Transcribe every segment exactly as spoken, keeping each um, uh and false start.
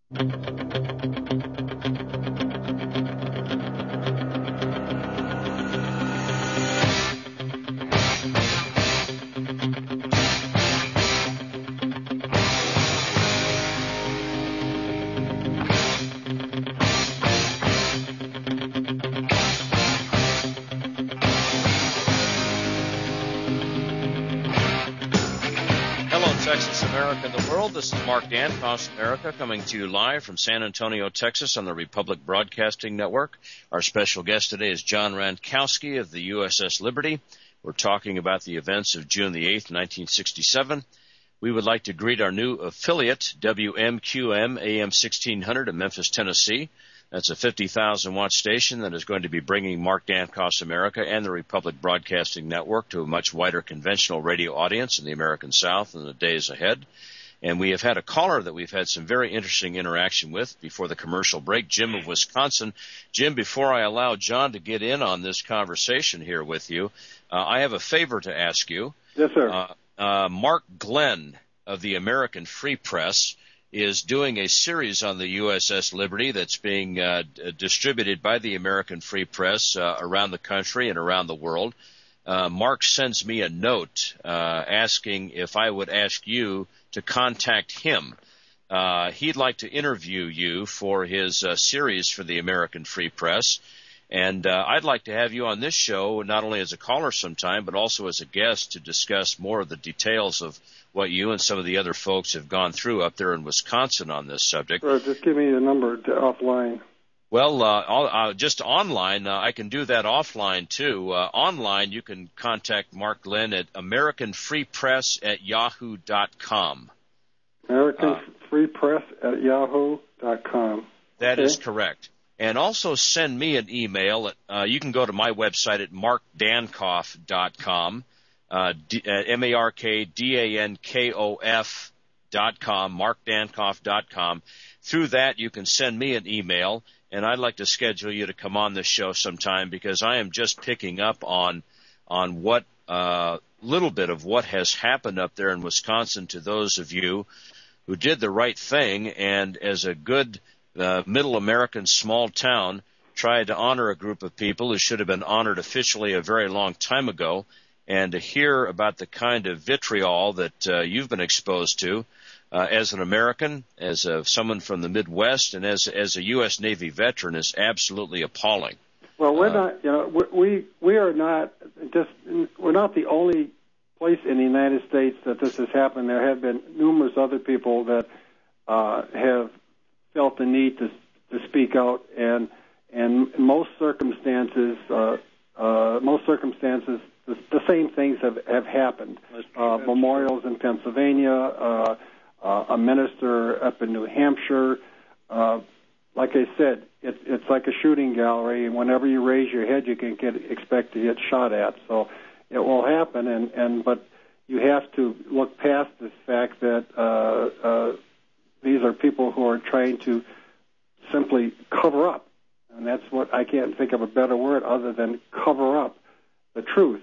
Texas, America, and the world. This is Mark Dankoff, America, coming to you live from San Antonio, Texas on the Republic Broadcasting Network. Our special guest today is John Rankowski of the U S S Liberty. We're talking about the events of June the eighth, nineteen sixty-seven. We would like to greet our new affiliate, W M Q M A M sixteen hundred in Memphis, Tennessee. That's a fifty thousand watt station that is going to be bringing Mark Dankoff's America and the Republic Broadcasting Network to a much wider conventional radio audience in the American South in the days ahead. And we have had a caller that we've had some very interesting interaction with before the commercial break, Jim of Wisconsin. Jim, before I allow John to get in on this conversation here with you, uh, I have a favor to ask you. Yes, sir. Uh, uh, Mark Glenn of the American Free Press is doing a series on the U S S Liberty that's being uh, d- distributed by the American Free Press uh, around the country and around the world. Uh, Mark sends me a note uh, asking if I would ask you to contact him. Uh, he'd like to interview you for his uh, series for the American Free Press. And uh, I'd like to have you on this show, not only as a caller sometime, but also as a guest to discuss more of the details of what you and some of the other folks have gone through up there in Wisconsin on this subject. Sure, just give me the number to offline. Well, uh, uh, just online, uh, I can do that offline, too. Uh, online, you can contact Mark Glenn at American Free Press at yahoo dot com. American Free Press at yahoo dot com. That okay. is correct. And also send me an email. At, uh, you can go to my website at mark dankoff dot com, uh, D, uh, M A R K D A N K O F dot com, mark dankoff dot com. Through that, you can send me an email, and I'd like to schedule you to come on this show sometime because I am just picking up on on what uh, little bit of what has happened up there in Wisconsin to those of you who did the right thing and as a good the middle American small town tried to honor a group of people who should have been honored officially a very long time ago, and to hear about the kind of vitriol that uh, you've been exposed to uh, as an American, as a, someone from the Midwest, and as as a U S Navy veteran is absolutely appalling. Well, we're uh, not, you know, we we are not just we're not the only place in the United States that this has happened. There have been numerous other people that uh, have felt the need to to speak out, and and in most circumstances, uh, uh, most circumstances, the, the same things have have happened. Uh, memorials in Pennsylvania, uh, uh, a minister up in New Hampshire. Uh, like I said, it, it's like a shooting gallery, and whenever you raise your head, you can get expect to get shot at. So it will happen, and, and but you have to look past this fact that. Uh, uh, These are people who are trying to simply cover up, and that's what I can't think of a better word other than cover up the truth.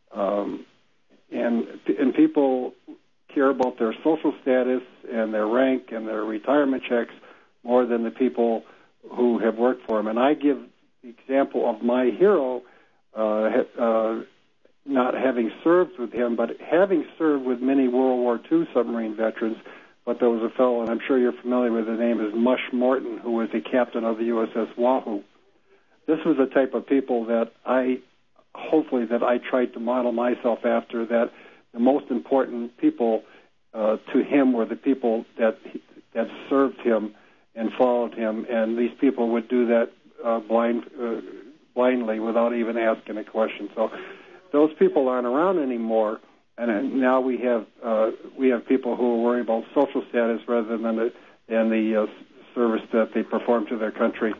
Um, and and people care about their social status and their rank and their retirement checks more than the people who have worked for them. And I give the example of my hero, uh, uh, not having served with him, but having served with many World War Two submarine veterans. But there was a fellow, and I'm sure you're familiar with the name, is Mush Morton, who was the captain of the U S S Wahoo. This was the type of people that I, hopefully, that I tried to model myself after, that the most important people uh, to him were the people that that served him and followed him, and these people would do that uh, blind, uh, blindly without even asking a question. So those people aren't around anymore. And now we have uh, we have people who are worried about social status rather than the, than the uh, service that they perform to their country.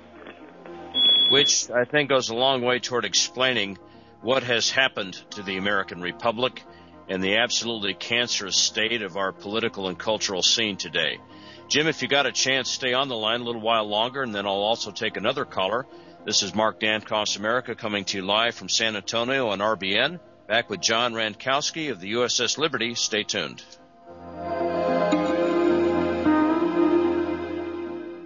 Which I think goes a long way toward explaining what has happened to the American Republic and the absolutely cancerous state of our political and cultural scene today. Jim, if you got a chance, stay on the line a little while longer, and then I'll also take another caller. This is Mark Dankoff's America coming to you live from San Antonio on R B N. Back with John Rankowski of the U S S Liberty. Stay tuned.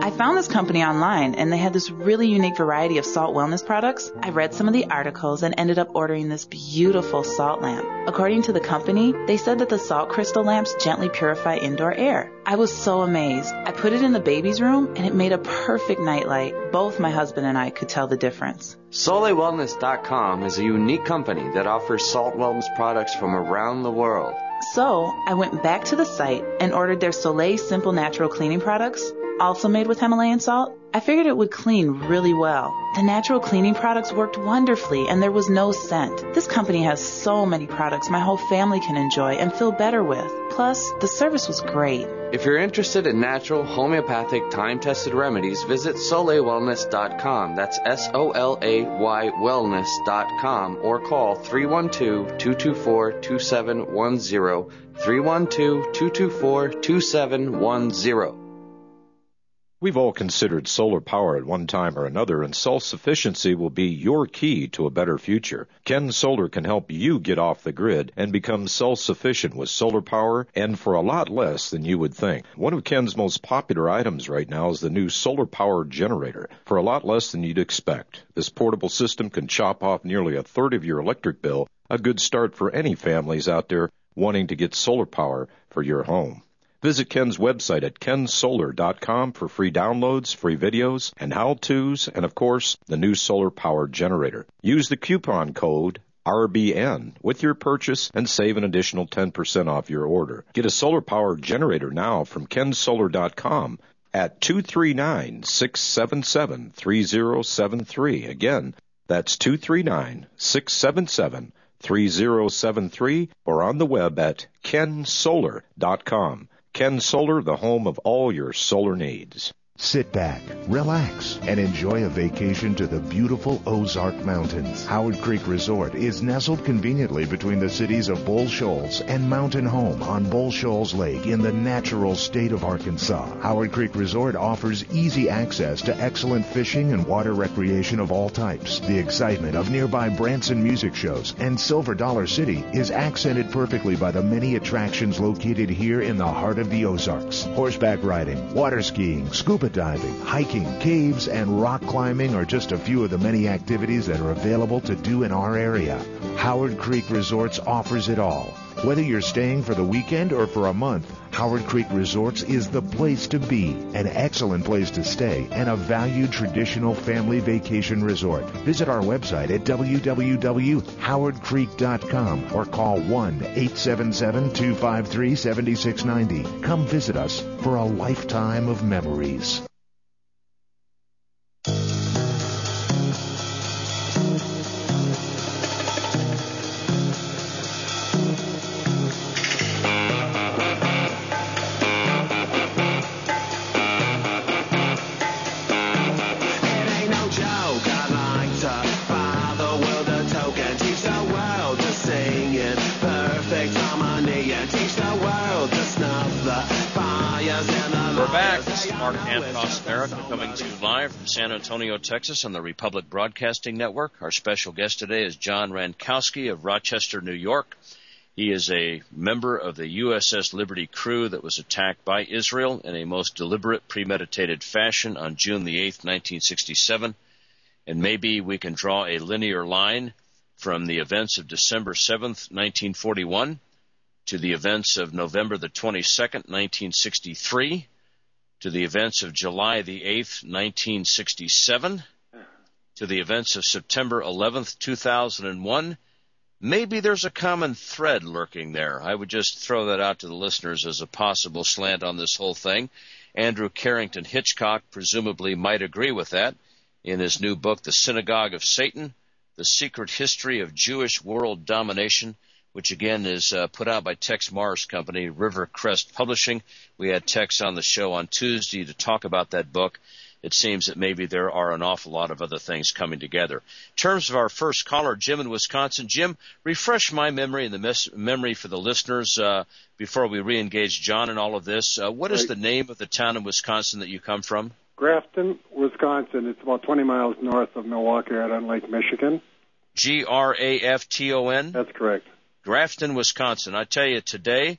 I found this company online, and they had this really unique variety of salt wellness products. I read some of the articles and ended up ordering this beautiful salt lamp. According to the company, they said that the salt crystal lamps gently purify indoor air. I was so amazed. I put it in the baby's room, and it made a perfect nightlight. Both my husband and I could tell the difference. Soleil Wellness dot com is a unique company that offers salt wellness products from around the world. So I went back to the site and ordered their Soleil Simple Natural Cleaning products, also made with Himalayan salt. I figured it would clean really well. The natural cleaning products worked wonderfully, and there was no scent. This company has so many products my whole family can enjoy and feel better with. Plus, the service was great. If you're interested in natural, homeopathic, time-tested remedies, visit Soleil Wellness dot com. That's S O L A Y Wellness dot com, or call three one two, two two four, two seven one zero, three one two, two two four, two seven one zero. We've all considered solar power at one time or another, and self-sufficiency will be your key to a better future. Ken Solar can help you get off the grid and become self-sufficient with solar power, and for a lot less than you would think. One of Ken's most popular items right now is the new solar power generator, for a lot less than you'd expect. This portable system can chop off nearly a third of your electric bill, a good start for any families out there wanting to get solar power for your home. Visit Ken's website at ken solar dot com for free downloads, free videos, and how-tos, and, of course, the new solar power generator. Use the coupon code R B N with your purchase and save an additional ten percent off your order. Get a solar power generator now from ken solar dot com at two three nine, six seven seven, three zero seven three. Again, that's two three nine, six seven seven, three zero seven three, or on the web at ken solar dot com. Ken Solar, the home of all your solar needs. Sit back, relax, and enjoy a vacation to the beautiful Ozark Mountains. Howard Creek Resort is nestled conveniently between the cities of Bull Shoals and Mountain Home on Bull Shoals Lake in the natural state of Arkansas. Howard Creek Resort offers easy access to excellent fishing and water recreation of all types. The excitement of nearby Branson music shows and Silver Dollar City is accented perfectly by the many attractions located here in the heart of the Ozarks. Horseback riding, water skiing, scuba diving, hiking, caves, and rock climbing are just a few of the many activities that are available to do in our area. Howard Creek Resorts offers it all. Whether you're staying for the weekend or for a month, Howard Creek Resorts is the place to be, an excellent place to stay, and a valued traditional family vacation resort. Visit our website at w w w dot howard creek dot com or call one eight seven seven, two five three, seven six nine zero. Come visit us for a lifetime of memories. Mark Antoss America coming to you live from San Antonio, Texas on the Republic Broadcasting Network. Our special guest today is John Rankowski of Rochester, New York. He is a member of the U S S Liberty crew that was attacked by Israel in a most deliberate, premeditated fashion on June the eighth, nineteen sixty-seven. And maybe we can draw a linear line from the events of December seventh, nineteen forty-one to the events of November the twenty-second, nineteen sixty-three, to the events of July the eighth, nineteen sixty-seven, to the events of September eleventh, two thousand one. Maybe there's a common thread lurking there. I would just throw that out to the listeners as a possible slant on this whole thing. Andrew Carrington Hitchcock presumably might agree with that in his new book, The Synagogue of Satan, The Secret History of Jewish World Domination, which again is uh, put out by Tex Mars Company, Rivercrest Publishing. We had Tex on the show on Tuesday to talk about that book. It seems that maybe there are an awful lot of other things coming together. In terms of our first caller, Jim in Wisconsin. Jim, refresh my memory and the mes- memory for the listeners uh, before we re-engage John in all of this. Uh, what is the name of the town in Wisconsin that you come from? Grafton, Wisconsin. It's about twenty miles north of Milwaukee, right on Lake Michigan. G R A F T O N? That's correct. Grafton, Wisconsin. I tell you, today,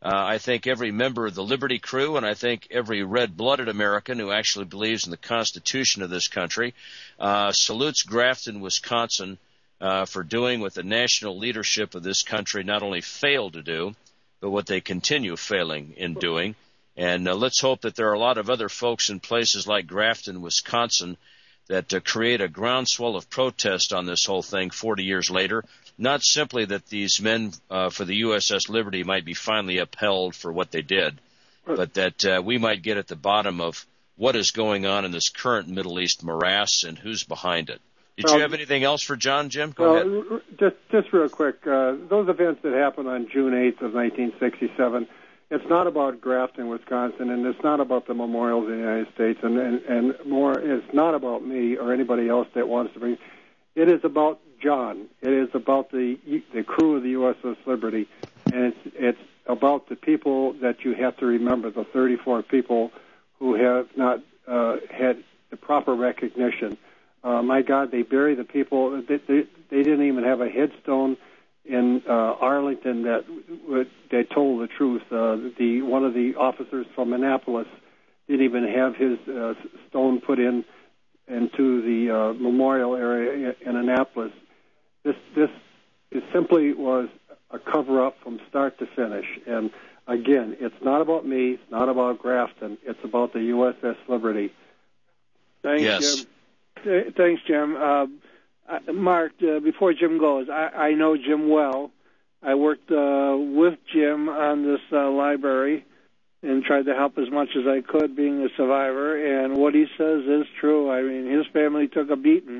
Uh, I think every member of the Liberty Crew, and I think every red-blooded American who actually believes in the Constitution of this country, uh, salutes Grafton, Wisconsin, uh, for doing what the national leadership of this country not only failed to do, but what they continue failing in doing. And uh, let's hope that there are a lot of other folks in places like Grafton, Wisconsin, that uh, create a groundswell of protest on this whole thing forty years later. Not simply that these men uh, for the U S S Liberty might be finally upheld for what they did, but that uh, we might get at the bottom of what is going on in this current Middle East morass and who's behind it. Did well, you have anything else for John, Jim? Go well, ahead. Just, just real quick, uh, those events that happened on June eighth of nineteen sixty-seven, it's not about Grafton, Wisconsin, and it's not about the memorials in the United States, and, and, and more, it's not about me or anybody else that wants to bring. It is about John. It is about the the crew of the U S S Liberty, and it's, it's about the people that you have to remember, the thirty-four people who have not uh, had the proper recognition. Uh, my God, they bury the people. They, they, they didn't even have a headstone in uh, Arlington that would, they told the truth. Uh, the one of the officers from Annapolis didn't even have his uh, stone put in into the uh, memorial area in Annapolis. This this it simply was a cover-up from start to finish. And again, it's not about me. It's not about Grafton. It's about the U S S Liberty. Thanks, yes. Jim. Thanks, Jim. Uh, Mark, uh, before Jim goes, I, I know Jim well. I worked uh, with Jim on this uh, library and tried to help as much as I could, being a survivor. And what he says is true. I mean, his family took a beating,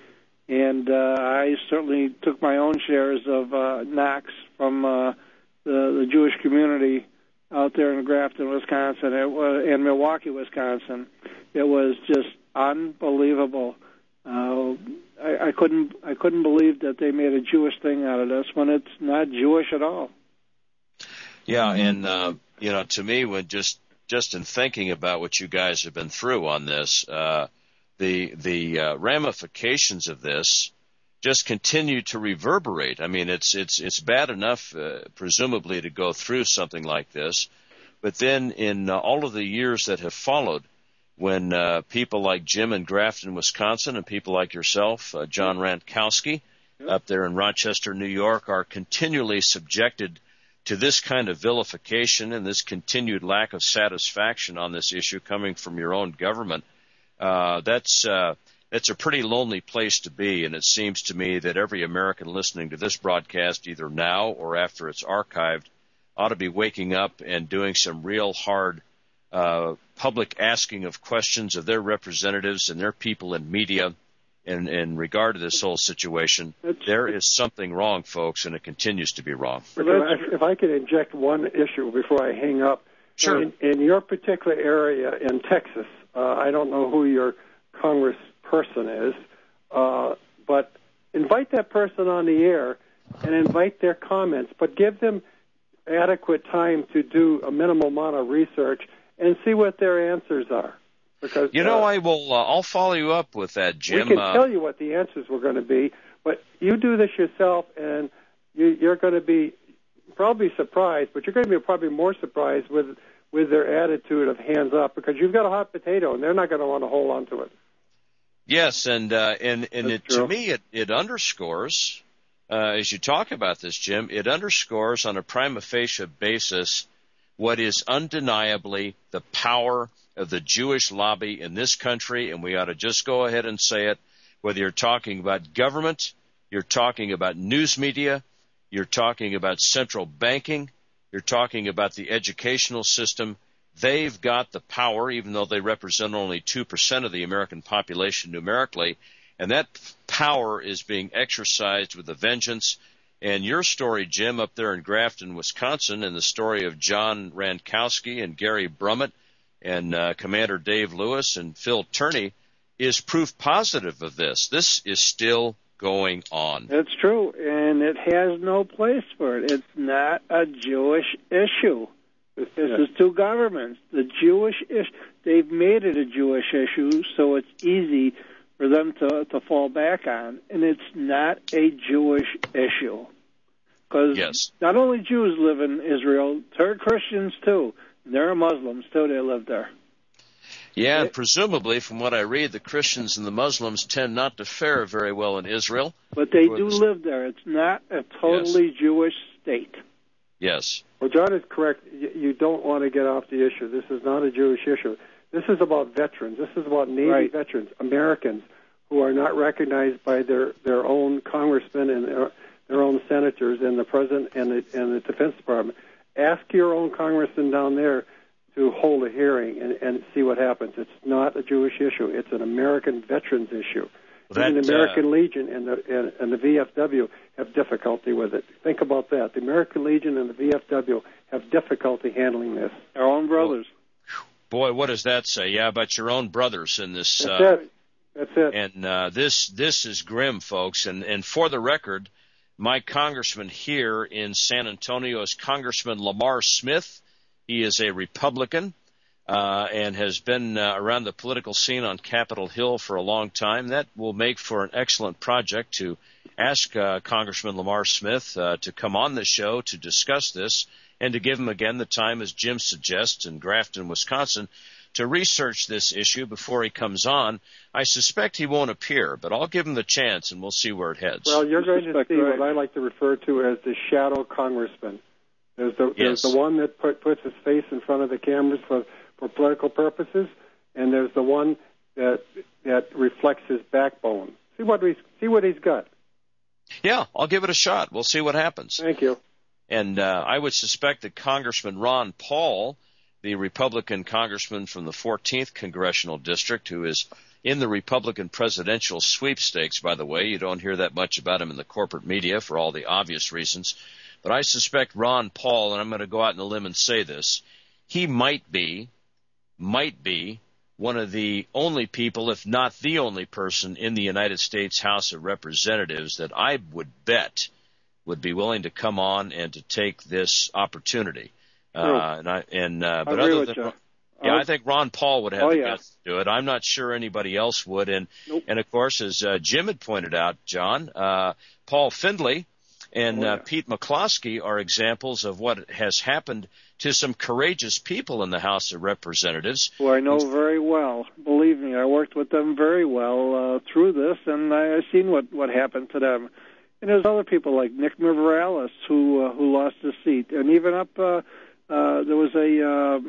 and uh, I certainly took my own shares of uh, knocks from uh, the, the Jewish community out there in Grafton, Wisconsin, it was, and Milwaukee, Wisconsin. It was just unbelievable. Uh, I, I couldn't I couldn't believe that they made a Jewish thing out of this when it's not Jewish at all. Yeah, and uh, you know, to me, when just just in thinking about what you guys have been through on this, uh, the the uh, ramifications of this just continue to reverberate. I mean, it's it's it's bad enough, uh, presumably, to go through something like this, but then in uh, all of the years that have followed, when uh, people like Jim in Grafton, Wisconsin, and people like yourself, uh, John Rankowski, yep. up there in Rochester, New York, are continually subjected to this kind of vilification and this continued lack of satisfaction on this issue coming from your own government, uh, that's uh, that's a pretty lonely place to be. And it seems to me that every American listening to this broadcast, either now or after it's archived, ought to be waking up and doing some real hard uh, public asking of questions of their representatives and their people in media in, in regard to this whole situation. That's, there is something wrong, folks, and it continues to be wrong. If I could inject one issue before I hang up. Sure. In, in your particular area in Texas, uh, I don't know who your congressperson is, uh, but invite that person on the air and invite their comments, but give them adequate time to do a minimal amount of research and see what their answers are. Because you know, uh, I will. Uh, I'll follow you up with that, Jim. We can uh, tell you what the answers were going to be, but you do this yourself, and you, you're going to be probably surprised. But you're going to be probably more surprised with with their attitude of hands up, because you've got a hot potato, and they're not going to want to hold on to it. Yes, and uh, and and it, true. to me, it it underscores, uh, as you talk about this, Jim, it underscores on a prima facie basis what is undeniably the power of the Jewish lobby in this country, and we ought to just go ahead and say it, whether you're talking about government, you're talking about news media, you're talking about central banking, you're talking about the educational system. They've got the power, even though they represent only two percent of the American population numerically, and that power is being exercised with a vengeance. And your story, Jim, up there in Grafton, Wisconsin, and the story of John Rankowski and Gary Brummett and uh, Commander Dave Lewis and Phil Turney is proof positive of this. This is still going on. That's true, and it has no place for it. It's not a Jewish issue. This yeah. is two governments. The Jewish issue, they've made it a Jewish issue, so it's easy for them to, to fall back on, and it's not a Jewish issue. Because yes. not only Jews live in Israel, there are Christians too. There are Muslims too. They live there. Yeah, and presumably, from what I read, the Christians and the Muslims tend not to fare very well in Israel. But they do live there. It's not a totally yes. Jewish state. Yes. Well, John is correct. You don't want to get off the issue. This is not a Jewish issue. This is about veterans. This is about Navy right. veterans, Americans, who are not recognized by their, their own congressmen and their, their own senators and the president and the, and the Defense Department. Ask your own congressman down there to hold a hearing and, and see what happens. It's not a Jewish issue. It's an American veterans issue. That, Even the American uh, Legion and the, and, and the V F W have difficulty with it. Think about that. The American Legion and the V F W have difficulty handling this. Our own brothers. Boy, what does that say? Yeah, about your own brothers in this. That's uh, it. That's it. And uh, this this is grim, folks. And, and for the record, my congressman here in San Antonio is Congressman Lamar Smith. He is a Republican uh, and has been uh, around the political scene on Capitol Hill for a long time. That will make for an excellent project to ask uh, Congressman Lamar Smith uh, to come on the show to discuss this and to give him again the time, as Jim suggests, in Grafton, Wisconsin, to research this issue before he comes on. I suspect he won't appear, but I'll give him the chance and we'll see where it heads. Well, you're going to see right. what I like to refer to as the shadow congressman. There's the, there's Yes. the one that put, puts his face in front of the cameras for, for political purposes, and there's the one that that reflects his backbone. See what we see what he's got. Yeah, I'll give it a shot. We'll see what happens. Thank you. And uh, I would suspect that Congressman Ron Paul, the Republican congressman from the fourteenth Congressional District, who is in the Republican presidential sweepstakes, by the way. You don't hear that much about him in the corporate media for all the obvious reasons. But I suspect Ron Paul, and I'm going to go out on a limb and say this, he might be, might be one of the only people, if not the only person in the United States House of Representatives that I would bet would be willing to come on and to take this opportunity. Sure. Uh, and I, and uh, but I agree other with than you. yeah, I I think Ron Paul would have Oh, the yeah. guts to do it. I'm not sure anybody else would. And Nope. and of course, as uh, Jim had pointed out, John, uh, Paul Findlay and Oh, yeah. uh, Pete McCloskey are examples of what has happened to some courageous people in the House of Representatives. who I know very well. Believe me, I worked with them very well uh, through this, and I, I've seen what, what happened to them. And there's other people like Nick Morales who uh, who lost his seat, and even up uh, uh, there was a uh,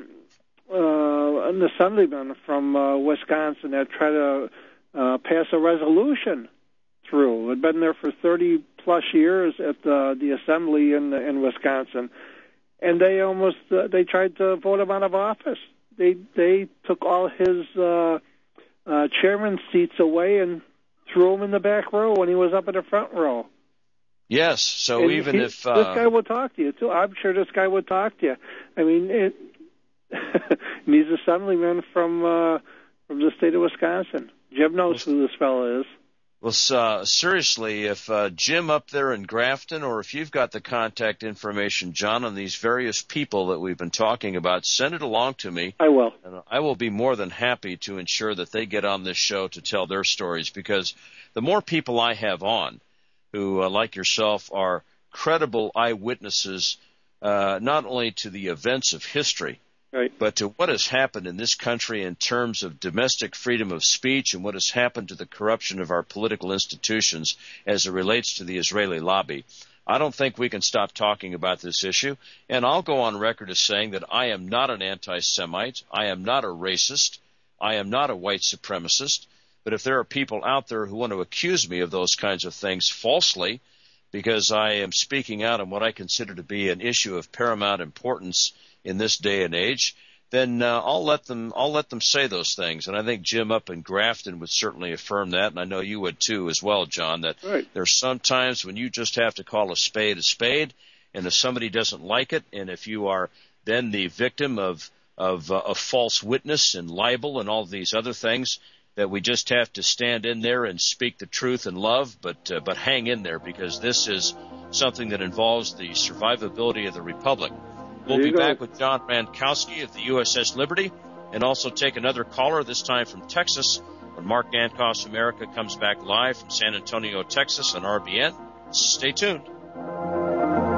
uh, an assemblyman from uh, Wisconsin that tried to uh, pass a resolution through. Had been there for thirty plus years at the the assembly in in Wisconsin, and they almost uh, they tried to vote him out of office. They they took all his uh, uh, chairman's seats away and threw him in the back row when he was up in the front row. Yes, so And even he, if uh, this guy will talk to you too, I'm sure this guy would talk to you. I mean, it, and he's assemblyman from uh, from the state of Wisconsin. Jim knows who this fellow is. Well, uh, seriously, if uh, Jim up there in Grafton, or if you've got the contact information, John, on these various people that we've been talking about, send it along to me. I will. And I will be more than happy to ensure that they get on this show to tell their stories, because the more people I have on who, uh, like yourself, are credible eyewitnesses, uh, not only to the events of history, Right. but to what has happened in this country in terms of domestic freedom of speech and what has happened to the corruption of our political institutions as it relates to the Israeli lobby. I don't think we can stop talking about this issue, and I'll go on record as saying that I am not an anti-Semite, I am not a racist, I am not a white supremacist, but if there are people out there who want to accuse me of those kinds of things falsely because I am speaking out on what I consider to be an issue of paramount importance in this day and age, then uh, I'll let them I'll let them say those things. And I think Jim up in Grafton would certainly affirm that, and I know you would too as well, John, that Right. there's some times when you just have to call a spade a spade, and if somebody doesn't like it, and if you are then the victim of of uh, a false witness and libel and all these other things, that we just have to stand in there and speak the truth in love, but uh, but hang in there, because this is something that involves the survivability of the Republic. We'll There be you go. back with John Rankowski of the U S S Liberty, and also take another caller, this time from Texas, when Mark Dankoff's America comes back live from San Antonio, Texas on R B N. Stay tuned.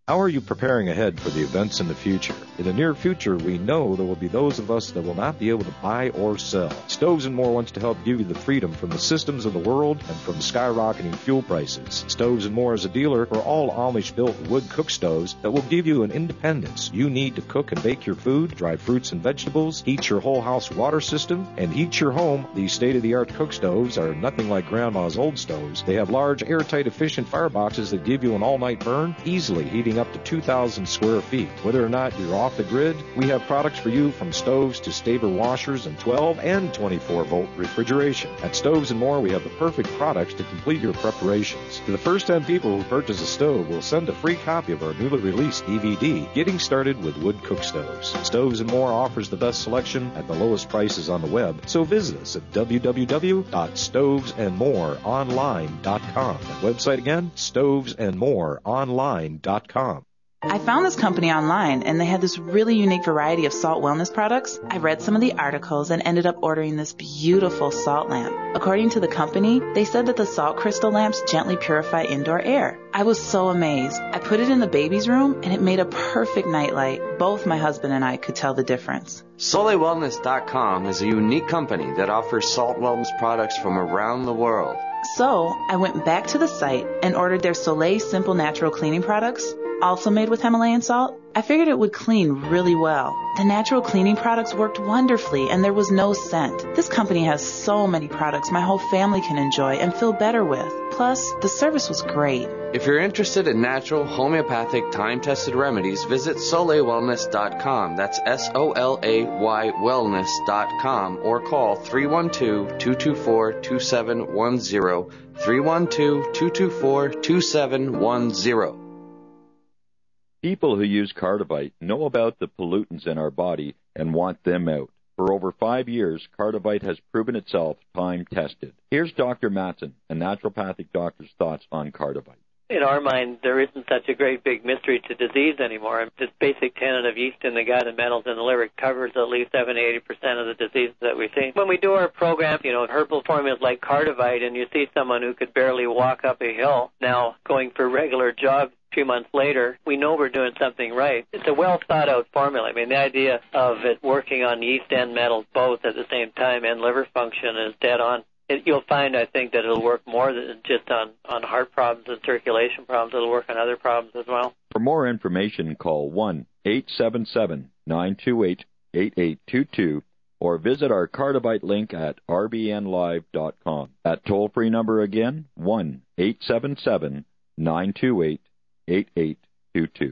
How are you preparing ahead for the events in the future? In the near future, we know there will be those of us that will not be able to buy or sell. Stoves and More wants to help give you the freedom from the systems of the world and from skyrocketing fuel prices. Stoves and More is a dealer for all Amish-built wood cook stoves that will give you an independence you need to cook and bake your food, dry fruits and vegetables, heat your whole house water system, and heat your home. These state-of-the-art cook stoves are nothing like Grandma's old stoves. They have large, airtight, efficient fireboxes that give you an all-night burn, easily heating up to two thousand square feet. Whether or not you're off the grid, we have products for you from stoves to Staber washers and twelve and twenty-four volt refrigeration. At Stoves and More, we have the perfect products to complete your preparations. To the first ten people who purchase a stove, we'll send a free copy of our newly released D V D, Getting Started with Wood Cook Stoves. Stoves and More offers the best selection at the lowest prices on the web, so visit us at w w w dot stoves and more online dot com. That website again, stoves and more online dot com. I found this company online, and they had this really unique variety of salt wellness products. I read some of the articles and ended up ordering this beautiful salt lamp. According to the company, they said that the salt crystal lamps gently purify indoor air. I was so amazed. I put it in the baby's room, and it made a perfect nightlight. Both my husband and I could tell the difference. Soleil Wellness dot com is a unique company that offers salt wellness products from around the world. So I went back to the site and ordered their Soleil Simple Natural Cleaning products, also made with Himalayan salt. I figured it would clean really well. The natural cleaning products worked wonderfully, and there was no scent. This company has so many products my whole family can enjoy and feel better with. Plus, the service was great. If you're interested in natural, homeopathic, time-tested remedies, visit Soleil Wellness dot com. That's S O L A Y wellness dot com, or call three one two, two two four, two seven one zero, three one two, two two four, two seven one zero. People who use Cardivite know about the pollutants in our body and want them out. For over five years, Cardivite has proven itself time-tested. Here's Doctor Matson, a naturopathic doctor's thoughts on Cardivite. In our mind, there isn't such a great big mystery to disease anymore. This basic tenet of yeast in the gut and metals in the liver covers at least seventy to eighty percent of the diseases that we see. When we do our program, you know, herbal formulas like Cardivite, and you see someone who could barely walk up a hill now going for regular jogs a few months later, we know we're doing something right. It's a well-thought-out formula. I mean, the idea of it working on yeast and metals both at the same time and liver function is dead on. It, you'll find, I think, that it'll work more than just on, on heart problems and circulation problems. It'll work on other problems as well. For more information, call one eight seven seven, nine two eight, eight eight two two or visit our Cardivite link at r b n live dot com. That toll-free number again, one eight seven seven, nine two eight, eight eight two two.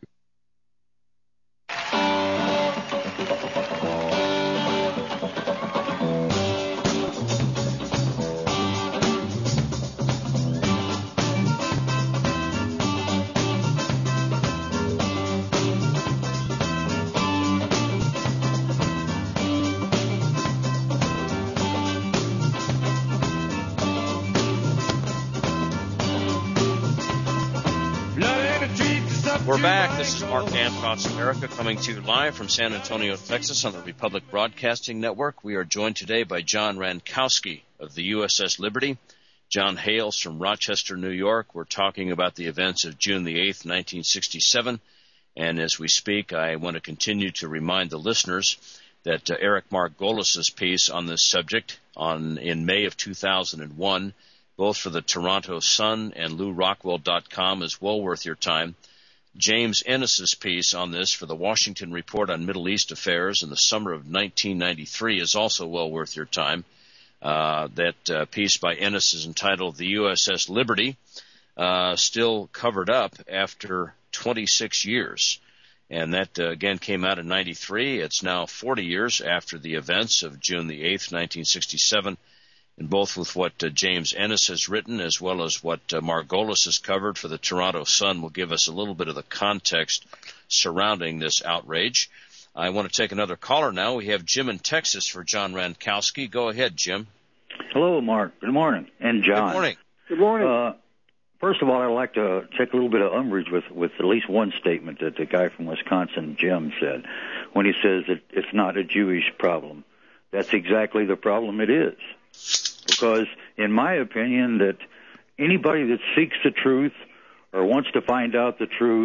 We're back. This is Mark Dankoff's America, coming to you live from San Antonio, Texas on the Republic Broadcasting Network. We are joined today by John Rankowski of the U S S Liberty. John hails from Rochester, New York. We're talking about the events of June the eighth, nineteen sixty-seven. And as we speak, I want to continue to remind the listeners that uh, Eric Margolis's piece on this subject on in May of two thousand one, both for the Toronto Sun and Lou Rockwell dot com, is well worth your time. James Ennis's piece on this for the Washington Report on Middle East Affairs in the summer of nineteen ninety-three is also well worth your time. Uh, that uh, piece by Ennis is entitled The U S S Liberty, uh, still covered up after twenty-six years. And that, uh, again, came out in ninety-three. It's now forty years after the events of June the eighth, nineteen sixty-seven. And both with what uh, James Ennis has written as well as what uh, Margolis has covered for the Toronto Sun will give us a little bit of the context surrounding this outrage. I want to take another caller now. We have Jim in Texas for John Rankowski. Go ahead, Jim. Hello, Mark. Good morning. And John. Good morning. Good morning. Uh, first of all, I'd like to take a little bit of umbrage with, with at least one statement that the guy from Wisconsin, Jim, said when he says that it's not a Jewish problem. That's exactly the problem it is. Because, in my opinion, that anybody that seeks the truth or wants to find out the truth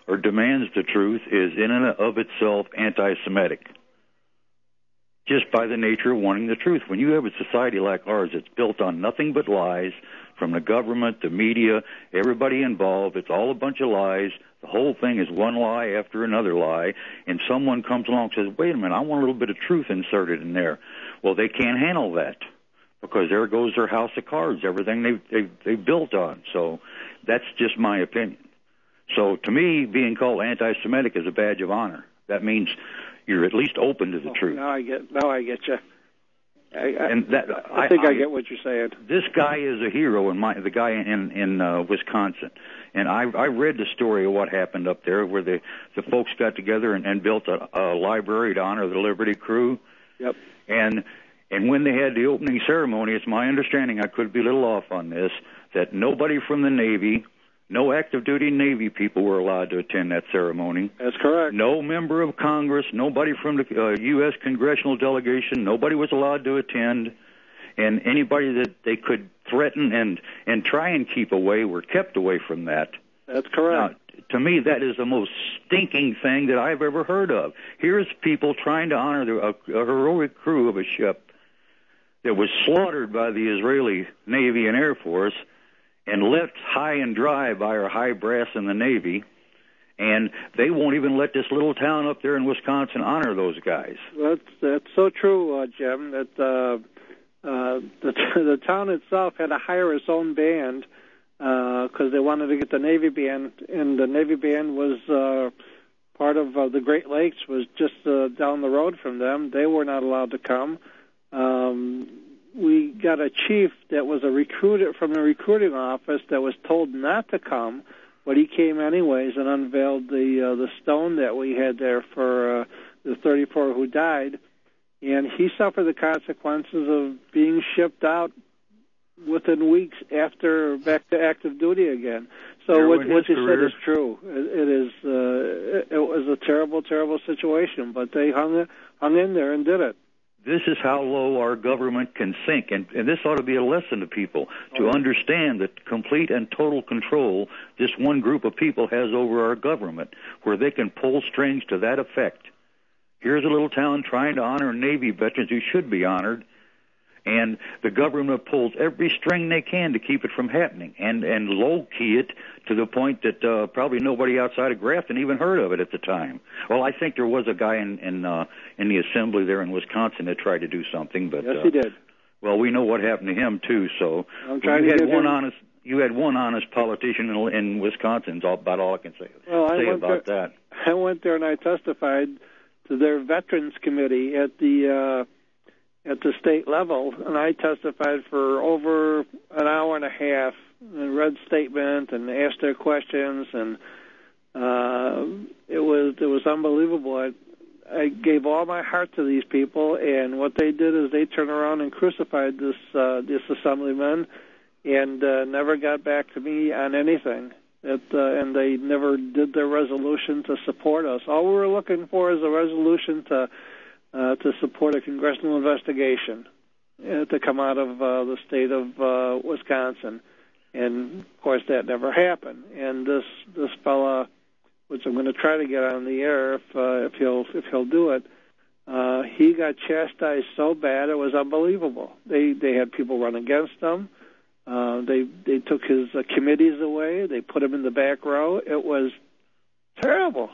or demands the truth is in and of itself anti-Semitic, just by the nature of wanting the truth. When you have a society like ours that's built on nothing but lies, from the government, the media, everybody involved, it's all a bunch of lies. The whole thing is one lie after another lie, and someone comes along and says, wait a minute, I want a little bit of truth inserted in there. Well, they can't handle that, because there goes their house of cards, everything they've, they've, they've built on. So that's just my opinion. So to me, being called anti-Semitic is a badge of honor. That means you're at least open to the oh, truth. Now I get, now I get you. I, I, and that, I, I think I, I get what you're saying. This guy is a hero, in my, the guy in in uh, Wisconsin. And I, I read the story of what happened up there, where the the folks got together and, and built a, a library to honor the Liberty Crew. Yep. And and when they had the opening ceremony, it's my understanding, I could be a little off on this, that nobody from the Navy, no active duty Navy people were allowed to attend that ceremony. That's correct. No member of Congress, nobody from the uh, U S congressional delegation, nobody was allowed to attend. And anybody that they could threaten and, and try and keep away were kept away from that. That's correct. Now, to me, that is the most stinking thing that I've ever heard of. Here's people trying to honor the, a, a heroic crew of a ship that was slaughtered by the Israeli Navy and Air Force and left high and dry by our high brass in the Navy, and they won't even let this little town up there in Wisconsin honor those guys. That's, that's so true, uh, Jim, that uh, uh, the, the town itself had to hire its own band because uh, they wanted to get the Navy band, and the Navy band was uh, part of uh, the Great Lakes, was just uh, down the road from them. They were not allowed to come. Um, we got a chief that was a recruiter from the recruiting office that was told not to come, but he came anyways and unveiled the uh, the stone that we had there for uh, the thirty-four who died, and he suffered the consequences of being shipped out within weeks after back to active duty again. So there what, what you career. said is true. It, it is. Uh, it, it was a terrible, terrible situation, but they hung hung in there and did it. This is how low our government can sink, and, and this ought to be a lesson to people, to understand the complete and total control this one group of people has over our government, where they can pull strings to that effect. Here's a little town trying to honor Navy veterans who should be honored, and the government pulls every string they can to keep it from happening, and, and low-key it to the point that uh, probably nobody outside of Grafton even heard of it at the time. Well, I think there was a guy in in, uh, in the assembly there in Wisconsin that tried to do something, but yes, uh, he did. Well, we know what happened to him too. So I'm trying you to had get one him... honest, you had one honest politician in, in Wisconsin. Is all, about all I can say, well, say I about there, that. I went there and I testified to their veterans committee at the. Uh, at the state level, and I testified for over an hour and a half, and read statement and asked their questions, and uh, it was it was unbelievable. I, I gave all my heart to these people, and what they did is they turned around and crucified this uh, this assemblyman, and uh, never got back to me on anything. It, uh, and they never did their resolution to support us. All we were looking for is a resolution to. Uh, to support a congressional investigation uh, to come out of uh, the state of uh, Wisconsin, and of course that never happened. And this this fella, which I'm going to try to get on the air if uh, if he'll if he'll do it, uh, he got chastised so bad it was unbelievable. They they had people run against him. Uh, they they took his uh, committees away. They put him in the back row. It was terrible.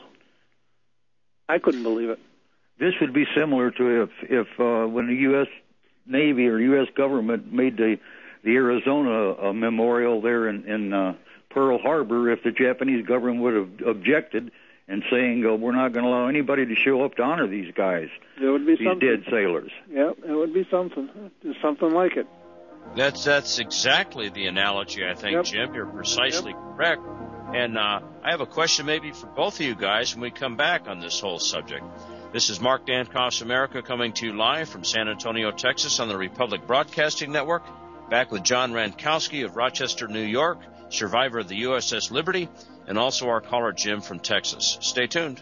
I couldn't believe it. This would be similar to if, if uh, when the U S Navy or U S government made the the Arizona uh, memorial there in, in uh, Pearl Harbor, if the Japanese government would have objected and saying, oh, we're not going to allow anybody to show up to honor these guys, it would be these something. dead sailors. Yeah, it would be something. Just something like it. That's that's exactly the analogy, I think, yep. Jim. You're precisely yep. correct. And uh, I have a question maybe for both of you guys when we come back on this whole subject. This is Mark Dankoff's America coming to you live from San Antonio, Texas on the Republic Broadcasting Network. Back with John Rankowski of Rochester, New York, survivor of the U S S Liberty, and also our caller Jim from Texas. Stay tuned.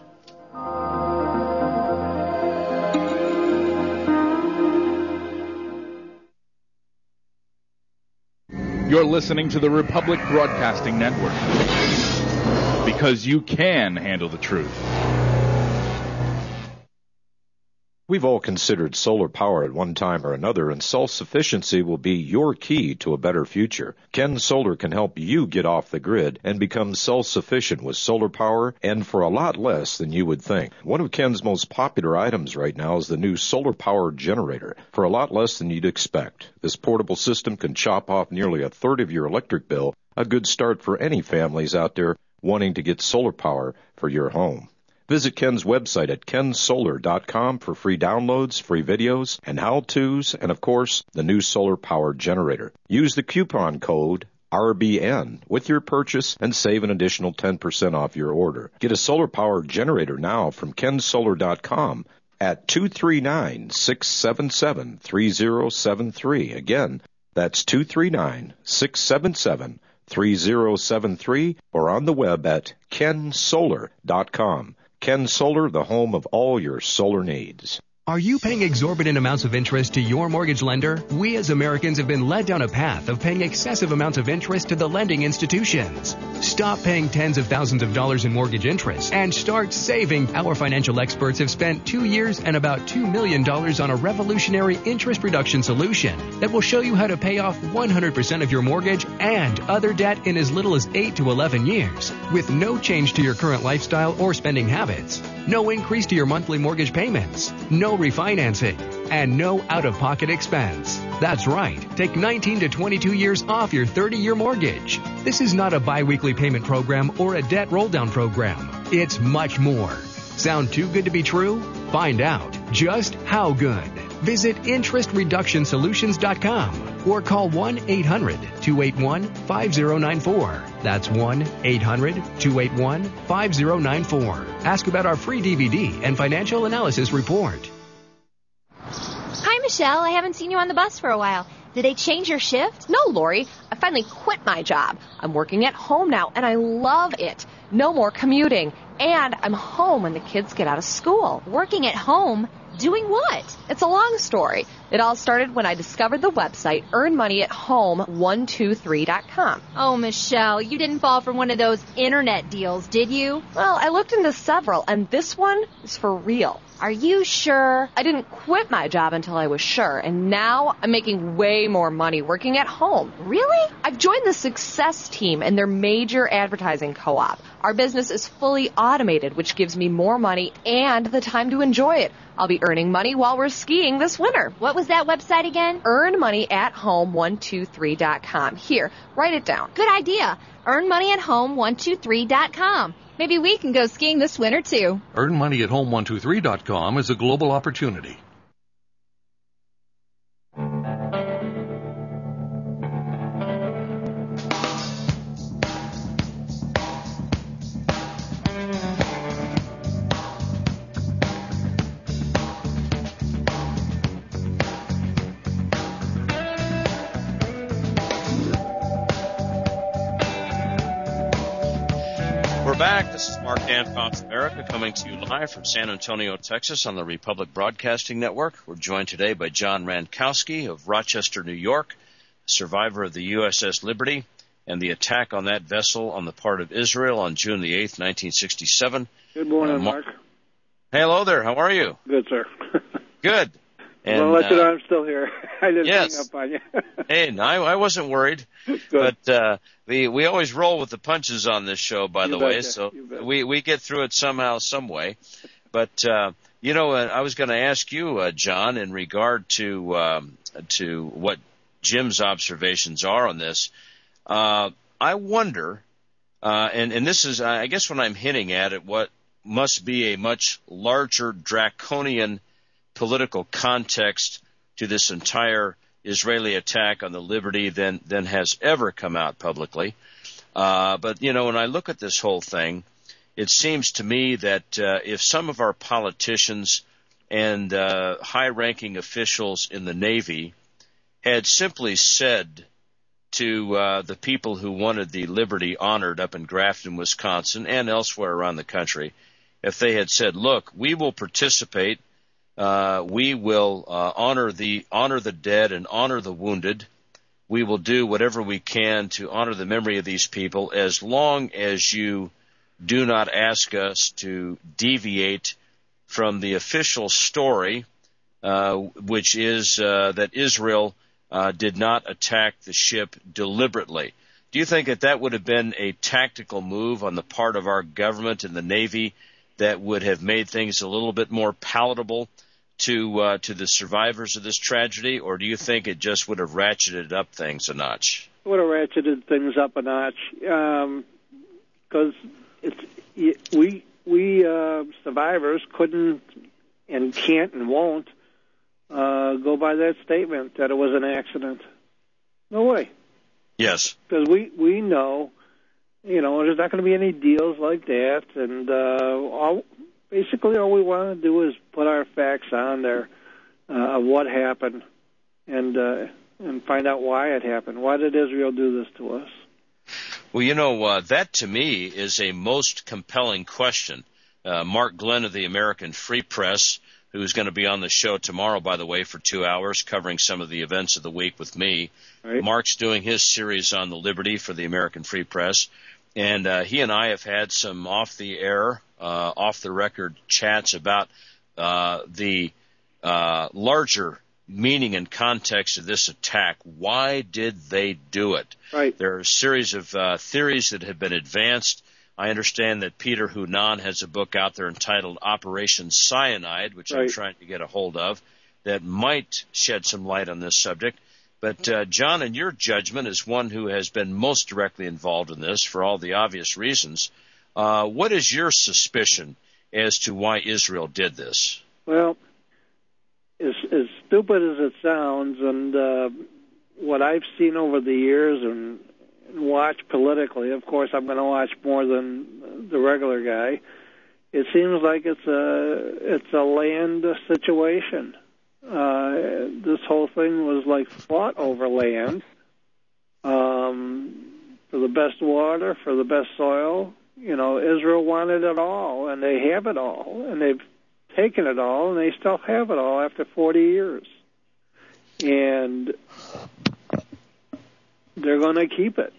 You're listening to the Republic Broadcasting Network. because you can handle the truth. We've all considered solar power at one time or another, and self-sufficiency will be your key to a better future. Ken Solar can help you get off the grid and become self-sufficient with solar power, and for a lot less than you would think. One of Ken's most popular items right now is the new solar power generator, for a lot less than you'd expect. This portable system can chop off nearly a third of your electric bill, a good start for any families out there wanting to get solar power for your home. Visit Ken's website at ken solar dot com for free downloads, free videos, and how-tos, and of course, the new solar power generator. Use the coupon code R B N with your purchase and save an additional ten percent off your order. Get a solar power generator now from ken solar dot com at two three nine, six seven seven, three zero seven three. Again, that's two three nine, six seven seven, three zero seven three, or on the web at ken solar dot com. Ken Solar, the home of all your solar needs. Are you paying exorbitant amounts of interest to your mortgage lender? We as Americans have been led down a path of paying excessive amounts of interest to the lending institutions. Stop paying tens of thousands of dollars in mortgage interest and start saving. Our financial experts have spent two years and about two million dollars on a revolutionary interest reduction solution that will show you how to pay off one hundred percent of your mortgage and other debt in as little as eight to eleven years with no change to your current lifestyle or spending habits. No increase to your monthly mortgage payments. No refinancing, and no out-of-pocket expense. That's right. Take nineteen to twenty-two years off your thirty-year mortgage. This is not a bi-weekly payment program or a debt roll-down program. It's much more. Sound too good to be true? Find out just how good. Visit interest reduction solutions dot com or call one eight hundred, two eight one, five zero nine four. That's one eight hundred, two eight one, five zero nine four. Ask about our free D V D and financial analysis report. Hi, Michelle. I haven't seen you on the bus for a while. Did they change your shift? No, Lori. I finally quit my job. I'm working at home now, and I love it. No more commuting. And I'm home when the kids get out of school. Working at home? Doing what? It's a long story. It all started when I discovered the website earn money at home one two three dot com. Oh, Michelle, you didn't fall for one of those internet deals, did you? Well, I looked into several, and this one is for real. Are you sure? I didn't quit my job until I was sure, and now I'm making way more money working at home. Really? I've joined the Success Team and their major advertising co-op. Our business is fully automated, which gives me more money and the time to enjoy it. I'll be earning money while we're skiing this winter. What was that website again? earn money at home one two three dot com. Here, write it down. Good idea. earn money at home one two three dot com. Maybe we can go skiing this winter, too. earn money at home one two three dot com is a global opportunity. We're back. This is Mark Dankoff, America, coming to you live from San Antonio, Texas on the Republic Broadcasting Network. We're joined today by John Rankowski of Rochester, New York, survivor of the U S S Liberty and the attack on that vessel on the part of Israel on June the eighth, nineteen sixty-seven. Good morning, uh, Mark. Hello there. How are you? Good, sir. Good. And, well, I'll let you uh, know I'm still here. I didn't yes. hang up on you. Hey, no, I, I wasn't worried. But uh, we we always roll with the punches on this show, by You the betcha. way, so You betcha. we, we get through it somehow, some way. But, uh, you know, uh, I was going to ask you, uh, John, in regard to um, to what Jim's observations are on this. Uh, I wonder, uh, and, and this is, I guess what I'm hinting at, at what must be a much larger draconian political context to this entire Israeli attack on the Liberty than than has ever come out publicly. Uh, but, you know, when I look at this whole thing, it seems to me that uh, if some of our politicians and uh, high-ranking officials in the Navy had simply said to uh, the people who wanted the Liberty honored up in Grafton, Wisconsin, and elsewhere around the country, if they had said, look, we will participate, uh, we will uh, honor the honor the dead and honor the wounded, we will do whatever we can to honor the memory of these people as long as you do not ask us to deviate from the official story, uh, which is uh, that Israel uh, did not attack the ship deliberately. Do you think that that would have been a tactical move on the part of our government and the Navy that would have made things a little bit more palatable to uh, to the survivors of this tragedy, or do you think it just would have ratcheted up things a notch? It would have ratcheted things up a notch, because um, it's we we uh, survivors couldn't and can't and won't uh, go by that statement that it was an accident. No way. Yes. Because we, we know, you know, there's not going to be any deals like that, and uh, all, basically all we want to do is put our facts on there uh, of what happened and uh, and find out why it happened. Why did Israel do this to us? Well, you know, uh, that to me is a most compelling question. Uh, Mark Glenn of the American Free Press, who's going to be on the show tomorrow, by the way, for two hours, covering some of the events of the week with me. Right. Mark's doing his series on the Liberty for the American Free Press, and uh, he and I have had some off-the-air, uh, off-the-record chats about uh, the uh, larger meaning and context of this attack. Why did they do it? Right. There are a series of uh, theories that have been advanced. I understand that Peter Hunan has a book out there entitled Operation Cyanide, which right. I'm trying to get a hold of, that might shed some light on this subject. But, uh, John, in your judgment, as one who has been most directly involved in this for all the obvious reasons, uh, what is your suspicion as to why Israel did this? Well, as, as stupid as it sounds, and uh, what I've seen over the years and watch politically, of course I'm going to watch more than the regular guy, it seems like it's a it's a land situation. Uh, this whole thing was like fought over land, um, for the best water, for the best soil. You know, Israel wanted it all, and they have it all, and they've taken it all, and they still have it all after forty years. And they're going to keep it.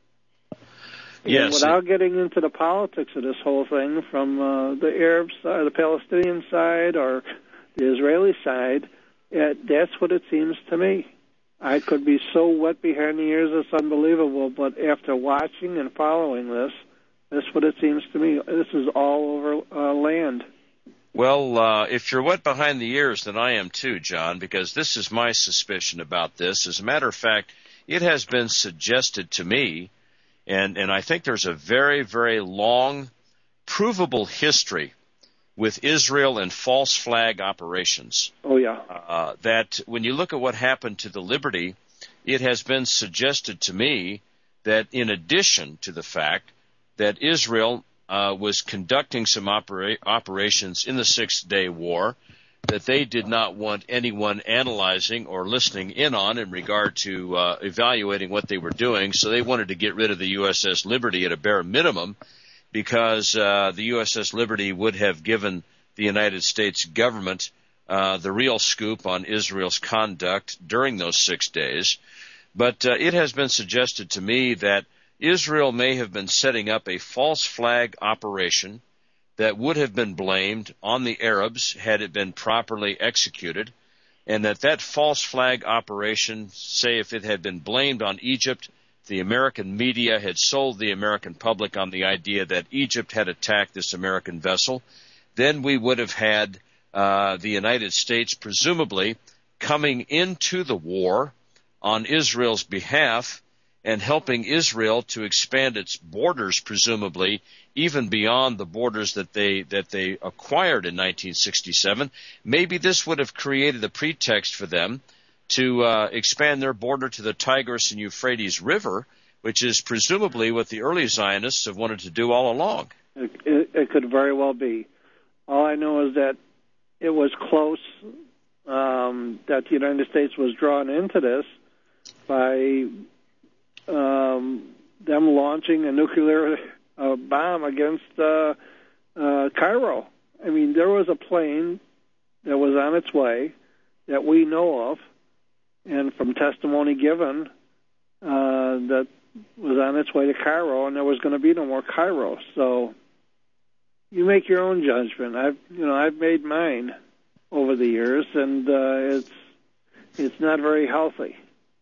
Yes. And without getting into the politics of this whole thing from uh, the Arab side, the Palestinian side, or the Israeli side, it, that's what it seems to me. I could be so wet behind the ears, it's unbelievable, but after watching and following this, that's what it seems to me. This is all over uh, land. Well, uh, if you're wet behind the ears, then I am too, John, because this is my suspicion about this. As a matter of fact, it has been suggested to me, and, and I think there's a very, very long, provable history with Israel and false flag operations. Oh, yeah. Uh, that when you look at what happened to the Liberty, it has been suggested to me that in addition to the fact that Israel uh, was conducting some opera- operations in the Six-Day War that they did not want anyone analyzing or listening in on in regard to uh, evaluating what they were doing, so they wanted to get rid of the U S S Liberty at a bare minimum, because uh, the U S S Liberty would have given the United States government uh, the real scoop on Israel's conduct during those six days. But uh, it has been suggested to me that Israel may have been setting up a false flag operation that would have been blamed on the Arabs had it been properly executed, and that that false flag operation, say if it had been blamed on Egypt, the American media had sold the American public on the idea that Egypt had attacked this American vessel, then we would have had uh, the United States presumably coming into the war on Israel's behalf and helping Israel to expand its borders, presumably, even beyond the borders that they that they acquired in nineteen sixty-seven. Maybe this would have created a pretext for them to uh, expand their border to the Tigris and Euphrates River, which is presumably what the early Zionists have wanted to do all along. It, it, it could very well be. All I know is that it was close, um, that the United States was drawn into this by um, them launching a nuclear uh, bomb against uh, uh, Cairo. I mean, there was a plane that was on its way that we know of, and from testimony given, uh, that was on its way to Cairo, and there was going to be no more Cairo. So you make your own judgment. I've you know I've made mine over the years, and uh, it's it's not very healthy.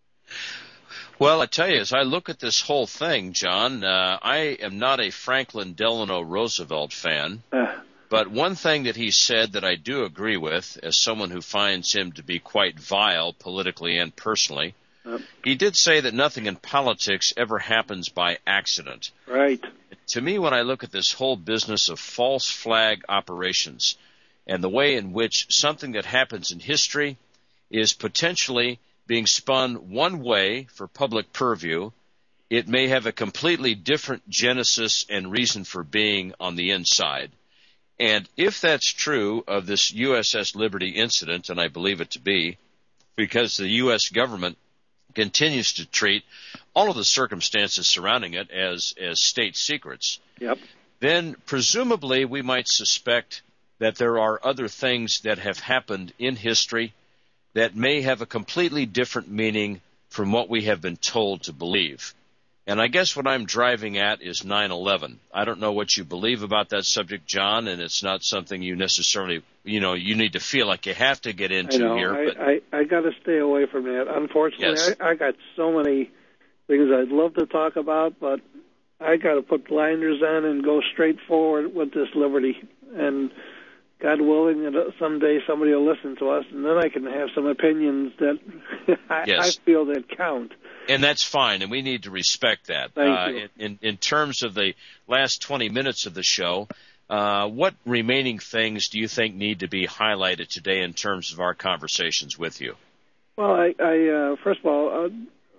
Well, I tell you, as I look at this whole thing, John, uh, I am not a Franklin Delano Roosevelt fan. Uh, But one thing that he said that I do agree with, as someone who finds him to be quite vile politically and personally, uh, he did say that nothing in politics ever happens by accident. Right. To me, when I look at this whole business of false flag operations and the way in which something that happens in history is potentially being spun one way for public purview, it may have a completely different genesis and reason for being on the inside. And if that's true of this U S S Liberty incident, and I believe it to be, because the U S government continues to treat all of the circumstances surrounding it as, as state secrets, yep. then presumably we might suspect that there are other things that have happened in history that may have a completely different meaning from what we have been told to believe. And I guess what I'm driving at is nine eleven. I don't know what you believe about that subject, John, and it's not something you necessarily, you know, you need to feel like you have to get into I know. here. I, But I, I got to stay away from that. Unfortunately, Yes. I, I got so many things I'd love to talk about, but I got to put blinders on and go straight forward with this Liberty. And God willing, that someday somebody will listen to us, and then I can have some opinions that I, Yes. I feel that count. And that's fine, and we need to respect that. Thank uh, you. In, in terms of the last twenty minutes of the show, uh, what remaining things do you think need to be highlighted today in terms of our conversations with you? Well, I, I uh, first of all, I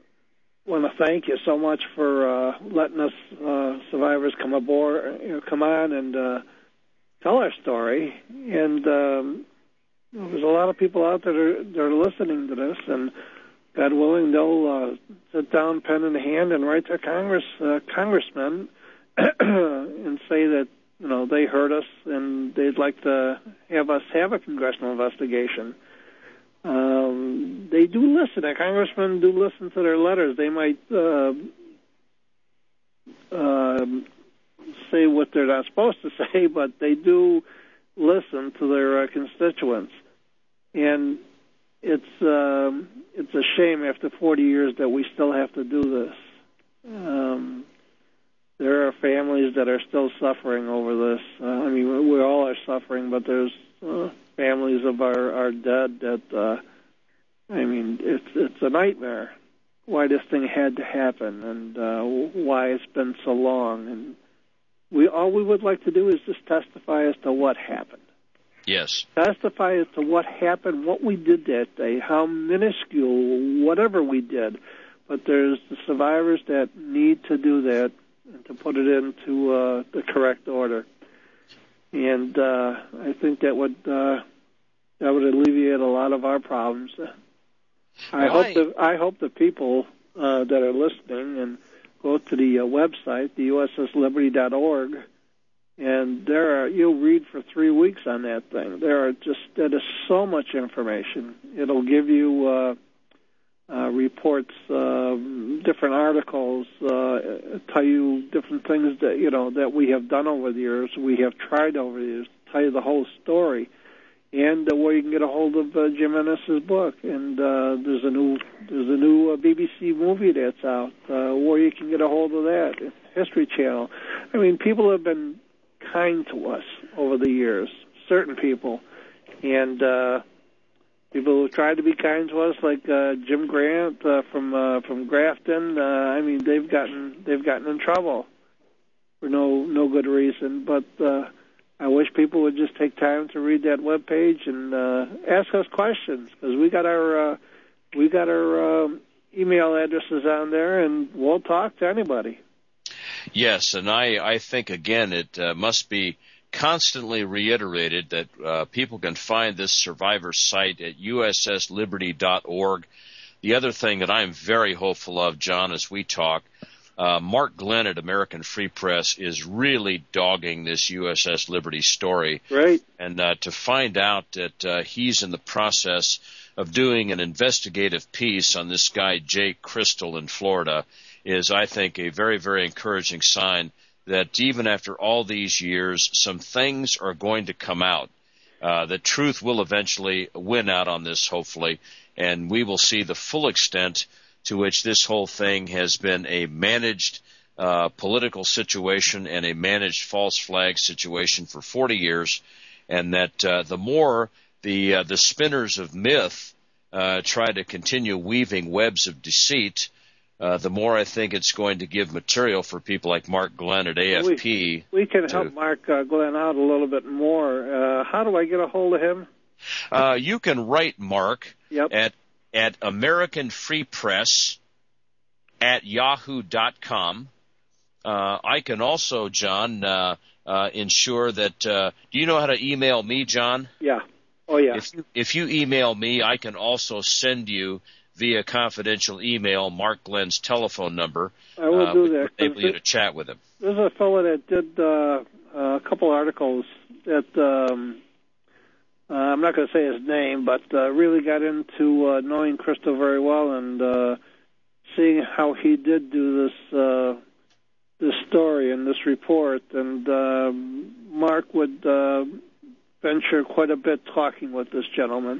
want to thank you so much for uh, letting us uh, survivors come aboard, you know, come on and uh, tell our story. And um, there's a lot of people out there that are listening to this, and God willing, they'll uh, sit down, pen in hand, and write their Congress uh, congressmen and say that you know they heard us and they'd like to have us have a congressional investigation. Um, they do listen. Our congressmen do listen to their letters. They might uh, uh, say what they're not supposed to say, but they do listen to their uh, constituents. And it's um, it's a shame after forty years that we still have to do this. Um, there are families that are still suffering over this. Uh, I mean, we all are suffering, but there's uh, families of our, our dead that, uh, I mean, it's it's a nightmare why this thing had to happen and uh, why it's been so long. And we all we would like to do is just testify as to what happened. Yes. Testify as to what happened, what we did that day, how minuscule, whatever we did. But there's the survivors that need to do that and to put it into uh, the correct order. And uh, I think that would uh, that would alleviate a lot of our problems. I Well, hope I- the I hope the people uh, that are listening and go to the uh, website, the U S S liberty dot org. And there are, you'll read for three weeks on that thing. There are just, that is so much information. It'll give you uh, uh, reports, uh, different articles, uh, tell you different things that, you know, that we have done over the years, we have tried over the years, tell you the whole story. And uh, where you can get a hold of uh, Jim Ennis's book. And uh, there's a new there's a new uh, B B C movie that's out uh, where you can get a hold of that. History Channel. I mean, people have been kind to us over the years, certain people, and uh, people who tried to be kind to us, like uh, Jim Grant uh, from uh, from Grafton. Uh, I mean, they've gotten they've gotten in trouble for no no good reason. But uh, I wish people would just take time to read that webpage and uh, ask us questions, because we got our uh, we got our uh, email addresses on there, and we'll talk to anybody. Yes, and I, I think, again, it uh, must be constantly reiterated that uh, people can find this survivor site at U S S liberty dot org. The other thing that I'm very hopeful of, John, as we talk, uh, Mark Glenn at American Free Press is really dogging this U S S Liberty story. Right. And uh, to find out that uh, he's in the process of doing an investigative piece on this guy, Jake Crystal, in Florida, is, I think, a very, very encouraging sign that even after all these years, some things are going to come out. Uh, the truth will eventually win out on this, hopefully, and we will see the full extent to which this whole thing has been a managed uh, political situation and a managed false flag situation for forty years, and that uh, the more the uh, the spinners of myth uh, try to continue weaving webs of deceit, uh, the more I think it's going to give material for people like Mark Glenn at A F P. We, we can to, help Mark uh, Glenn out a little bit more. Uh, how do I get a hold of him? Uh, you can write Mark yep. at at American Free Press at yahoo dot com. Uh, I can also, John, uh, uh, ensure that. Uh, do you know how to email me, John? Yeah. Oh, yeah. If you, if you email me, I can also send you via confidential email Mark Glenn's telephone number. I will uh, do that. Enable you to chat with him. There's a fellow that did uh, a couple articles that um, uh, I'm not going to say his name, but uh, really got into uh, knowing Crystal very well and uh, seeing how he did do this uh, this story and this report. And uh, Mark would uh, venture quite a bit talking with this gentleman.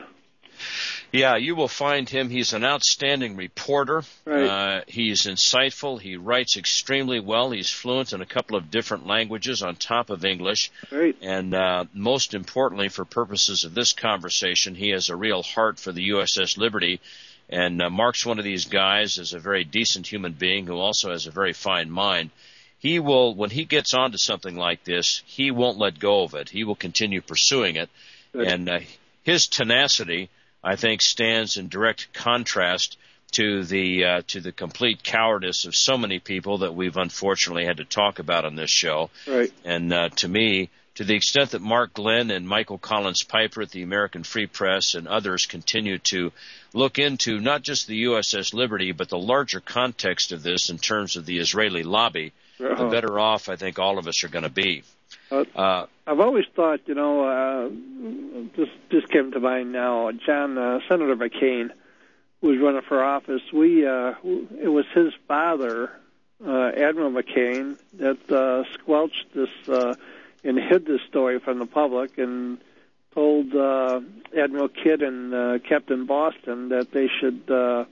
Yeah, you will find him. He's an outstanding reporter. Right. Uh, he's insightful. He writes extremely well. He's fluent in a couple of different languages on top of English. Right. And uh, most importantly, for purposes of this conversation, he has a real heart for the U S S Liberty. And uh, Mark's one of these guys, is a very decent human being who also has a very fine mind. He will, when he gets onto something like this, he won't let go of it. He will continue pursuing it. Good. And uh, his tenacity, I think, stands in direct contrast to the uh, to the complete cowardice of so many people that we've unfortunately had to talk about on this show. Right. And uh, to me, to the extent that Mark Glenn and Michael Collins Piper at the American Free Press and others continue to look into not just the U S S Liberty, but the larger context of this in terms of the Israeli lobby, uh-huh. the better off I think all of us are going to be. Uh, I've always thought, you know, uh, this just came to mind now. John, uh, Senator McCain, who was running for office, we uh, it was his father, uh, Admiral McCain, that uh, squelched this uh, and hid this story from the public and told uh, Admiral Kidd and uh, Captain Boston that they should, uh,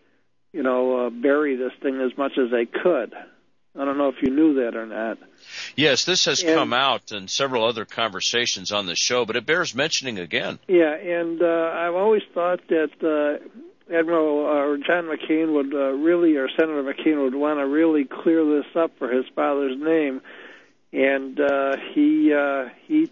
you know, uh, bury this thing as much as they could. I don't know if you knew that or not. Yes, this has and, come out in several other conversations on the show, but it bears mentioning again. Yeah, and uh, I've always thought that uh, Admiral or John McCain would uh, really, or Senator McCain would want to really clear this up for his father's name, and uh, he uh, he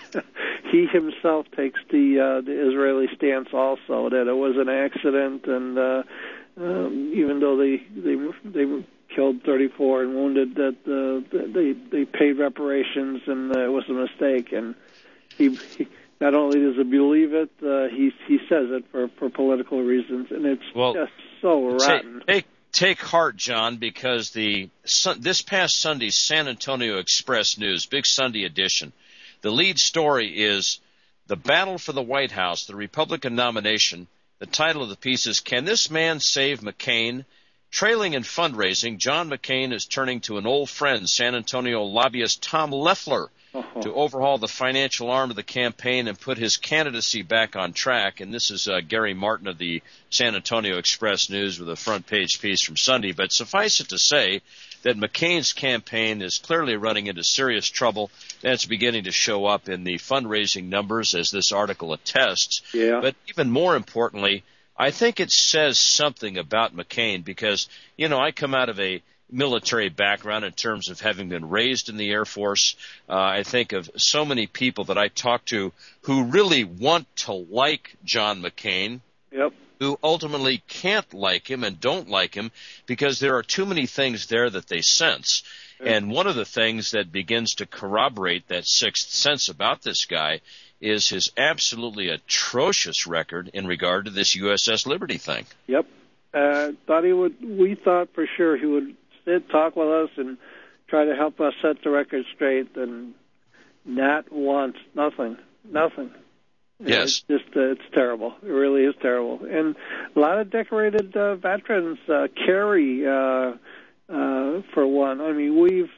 he himself takes the uh, the Israeli stance also that it was an accident, and uh, um, even though they they they killed thirty-four and wounded, that uh, they they paid reparations and uh, it was a mistake. And he, he not only does he believe it, uh, he he says it for, for political reasons, and it's well, just so rotten. Take, take take heart, John, because the this past Sunday's San Antonio Express News, big Sunday edition, the lead story is the battle for the White House, the Republican nomination. The title of the piece is, "Can This Man Save McCain?" Trailing in fundraising, John McCain is turning to an old friend, San Antonio lobbyist Tom Leffler, uh-huh. to overhaul the financial arm of the campaign and put his candidacy back on track. And this is uh, Gary Martin of the San Antonio Express News with a front page piece from Sunday. But suffice it to say that McCain's campaign is clearly running into serious trouble. That's beginning to show up in the fundraising numbers, as this article attests. Yeah. But even more importantly, I think it says something about McCain because, you know, I come out of a military background in terms of having been raised in the Air Force. Uh, I think of so many people that I talk to who really want to like John McCain, yep. who ultimately can't like him and don't like him because there are too many things there that they sense. Yep. And one of the things that begins to corroborate that sixth sense about this guy is his absolutely atrocious record in regard to this U S S Liberty thing. Yep. Uh, thought he would. We thought for sure he would sit, talk with us, and try to help us set the record straight. And not once, nothing, nothing. Yes, it's just uh, it's terrible. It really is terrible. And a lot of decorated uh, veterans, uh, Kerry, uh, uh, for one. I mean, we've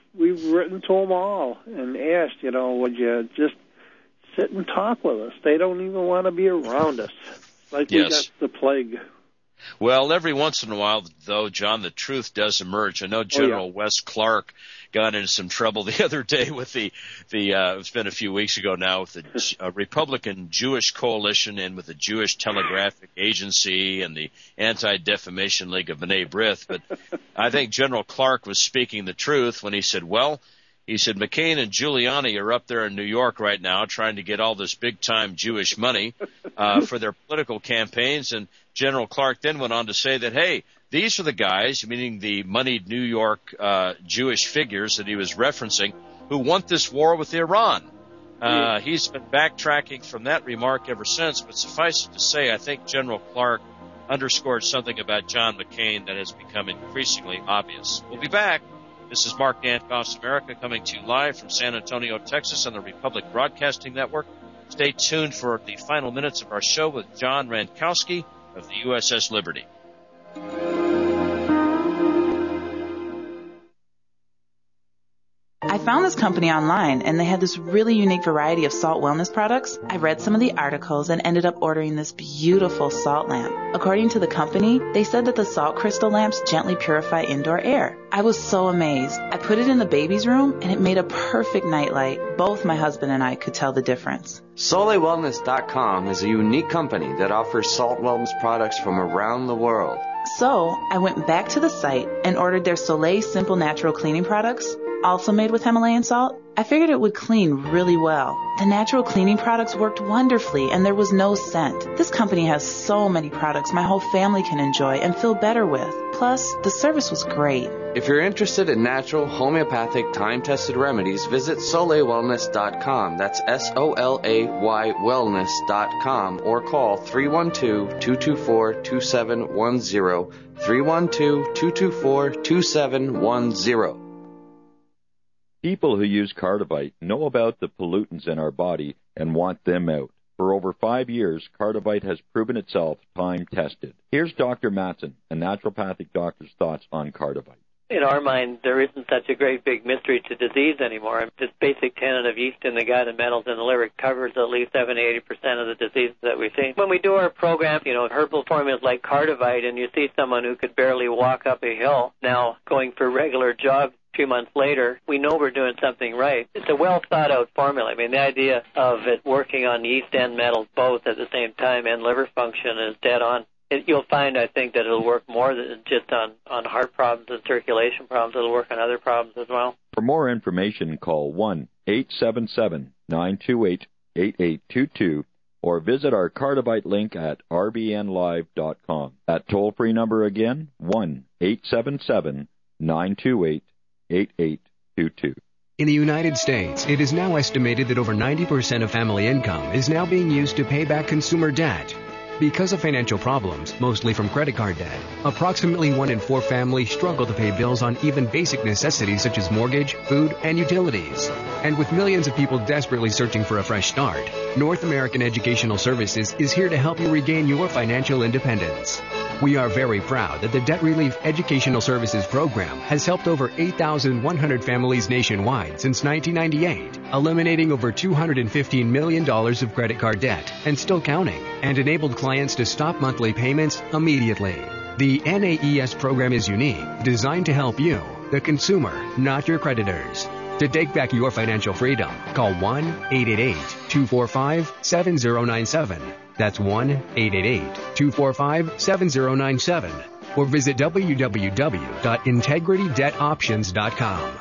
we've written to them all and asked, you know, would you just sit and talk with us? They don't even want to be around us, like Yes. we got the plague. Well, every once in a while, though, John, the truth does emerge. I know General Oh, yeah. Wes Clark got into some trouble the other day with the, the uh, it's been a few weeks ago now, with the uh, Republican Jewish Coalition and with the Jewish Telegraphic Agency and the Anti-Defamation League of B'nai B'rith. But I think General Clark was speaking the truth when he said, well, he said, McCain and Giuliani are up there in New York right now trying to get all this big-time Jewish money uh, for their political campaigns. And General Clark then went on to say that, hey, these are the guys, meaning the moneyed New York uh, Jewish figures that he was referencing, who want this war with Iran. Uh, he's been backtracking from that remark ever since, but suffice it to say, I think General Clark underscored something about John McCain that has become increasingly obvious. We'll be back. This is Mark Dankoff's America, coming to you live from San Antonio, Texas on the Republic Broadcasting Network. Stay tuned for the final minutes of our show with John Rankowski of the U S S Liberty. I found this company online, and they had this really unique variety of salt wellness products. I read some of the articles and ended up ordering this beautiful salt lamp. According to the company, they said that the salt crystal lamps gently purify indoor air. I was so amazed. I put it in the baby's room, and it made a perfect nightlight. Both my husband and I could tell the difference. Soleil Wellness dot com is a unique company that offers salt wellness products from around the world. So I went back to the site and ordered their Soleil Simple Natural Cleaning products, also made with Himalayan salt. I figured it would clean really well. The natural cleaning products worked wonderfully, and there was no scent. This company has so many products my whole family can enjoy and feel better with. Plus, the service was great. If you're interested in natural, homeopathic, time-tested remedies, visit Soleil Wellness dot com. That's S O L A Y Wellness dot com, or call three one two, two two four, two seven one zero, three one two, two two four, two seven one zero. People who use Cardivite know about the pollutants in our body and want them out. For over five years, Cardivite has proven itself time-tested. Here's Doctor Matson, a naturopathic doctor's thoughts on Cardivite. In our mind, there isn't such a great big mystery to disease anymore. This basic tenet of yeast in the gut and metals in the liver covers at least seventy to eighty percent of the diseases that we see. When we do our program, you know, herbal formulas like Cardivite, and you see someone who could barely walk up a hill now going for regular jogs a few months later, we know we're doing something right. It's a well-thought-out formula. I mean, the idea of it working on yeast and metals both at the same time and liver function is dead on. It, you'll find, I think, that it'll work more than just on, on heart problems and circulation problems. It'll work on other problems as well. For more information, call one eight seven seven, nine two eight, eight eight two two or visit our Cardivite link at R B N live dot com. That toll-free number again, one eight seven seven, nine two eight, eight eight two two. In the United States, it is now estimated that over ninety percent of family income is now being used to pay back consumer debt. Because of financial problems, mostly from credit card debt, approximately one in four families struggle to pay bills on even basic necessities such as mortgage, food, and utilities. And with millions of people desperately searching for a fresh start, North American Educational Services is here to help you regain your financial independence. We are very proud that the Debt Relief Educational Services Program has helped over eight thousand one hundred families nationwide since nineteen ninety-eight, eliminating over two hundred fifteen million dollars of credit card debt and still counting, and enabled clients to stop monthly payments immediately. The N A E S program is unique, designed to help you, the consumer, not your creditors. To take back your financial freedom, call one eight eight eight, two four five, seven zero nine seven. That's one eight eight eight, two four five, seven zero nine seven. Or visit w w w dot integrity debt options dot com.